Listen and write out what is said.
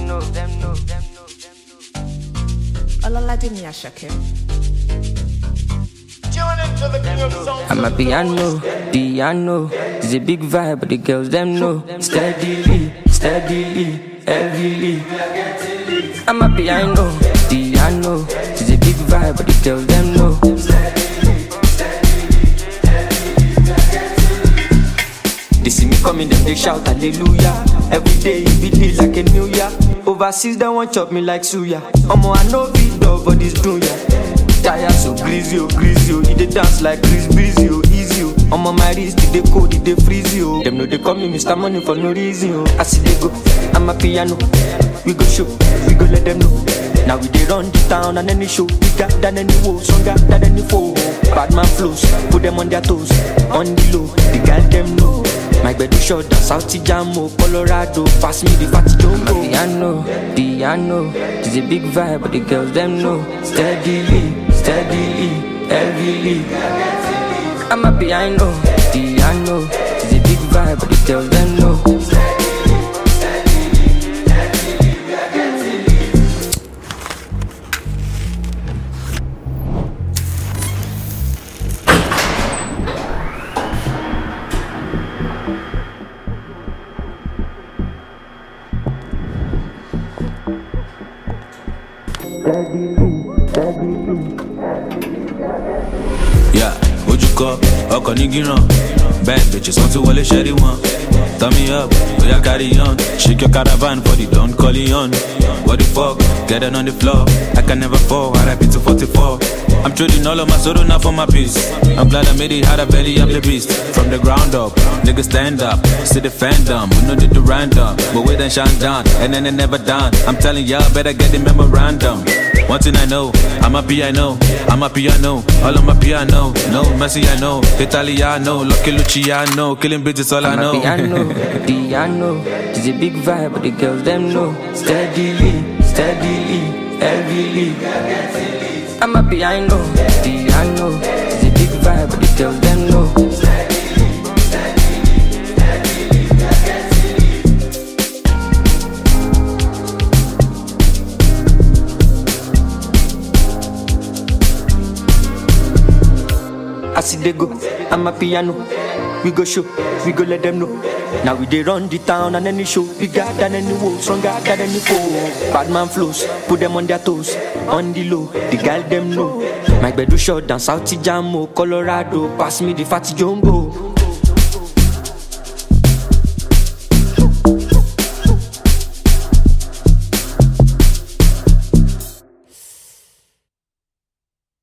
know. Olalade Miyashake. I'm a piano. It's a big vibe, but the girls them know. Steadily, heavily. I'm a piano. It's a big vibe, but the girls them know. They see me coming, them they shout hallelujah. Every day it be like a new year. Overseas they want chop me like suya. Omo I know big dog for this dunya. Tire so greasy, it dey dance like Chris Breezy, easy. Omo my wrist, it dey cold, it dey freeze you. Them know they call me Mr. Money for no reason. I see they go, I'm a piano. We go show, we go let them know. Now we dey run the town and any show bigger than any woe, stronger than any foe. Bad man flows, put them on their toes. On the low, the girl them know. My bed is short, South Jamo, Colorado. Pass me the fatty jumbo. Piano, it's a big vibe, but the girls them know. Steadily, heavily. I'm a piano, it's a big vibe, but the girls them know. Yeah, Ojuko, Okonigiran. Bad bitches want to wale sherry one. Turn me up, we are carry on. Shake your caravan for the Don Corleone. What the fuck, get it on the floor. I can never fall, RIP to 44. I'm trading all of my sorrow now for my peace. I'm glad I made it, had a belly, I'm the beast. From the ground up, niggas stand up. See the fandom, we know they do random. But we then shine down, and then they never done. I'm telling y'all, better get the memorandum. One thing I know, I'm a piano. All on my piano. No Messi, I know. Italiano, Lucky Luciano. Killing bitches, all I know. Piano, it's a big vibe, but the girls them know. Steadily, heavily. I'm a piano, it's a big vibe, but the girls them know. I see they go, I'm a piano. We go show, we go let them know. Now we dey run the town and any show bigger than any woe, stronger than any foe. Bad man flows, put them on their toes. On the low, the girl them know. My bed do short down South Jamo, Colorado. Pass me the fatty jumbo.